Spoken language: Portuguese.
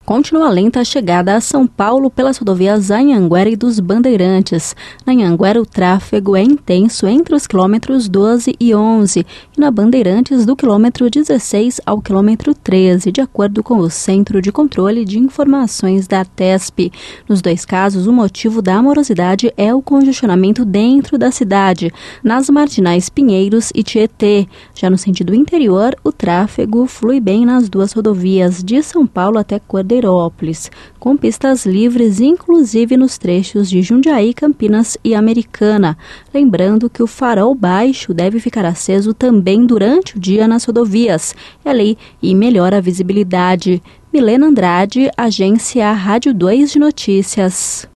Continua lenta a chegada a São Paulo pelas rodovias Anhanguera e dos Bandeirantes. Na Anhanguera, o tráfego é intenso entre os quilômetros 12 e 11 e na Bandeirantes do quilômetro 16 ao quilômetro 13, de acordo com o Centro de Controle de Informações da ATESP. Nos dois casos, o motivo da morosidade é o congestionamento dentro da cidade, nas marginais Pinheiros e Tietê. Já no sentido interior, o tráfego flui bem nas duas rodovias de São Paulo até Cordeirópolis, com pistas livres, inclusive nos trechos de Jundiaí, Campinas e Americana. Lembrando que o farol baixo deve ficar aceso também durante o dia nas rodovias. E melhora a visibilidade. Milena Andrade, Agência Rádio 2 de Notícias.